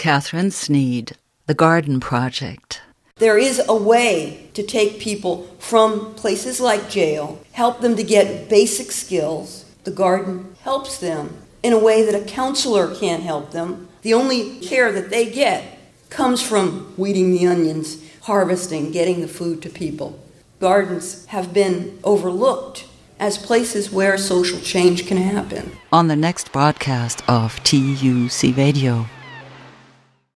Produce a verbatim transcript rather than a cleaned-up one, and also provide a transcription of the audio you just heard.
Catherine Sneed, The Garden Project. There is a way to take people from places like jail, help them to get basic skills. The garden helps them in a way that a counselor can't help them. The only care that they get comes from weeding the onions, harvesting, getting the food to people. Gardens have been overlooked as places where social change can happen. On the next broadcast of T U C Radio.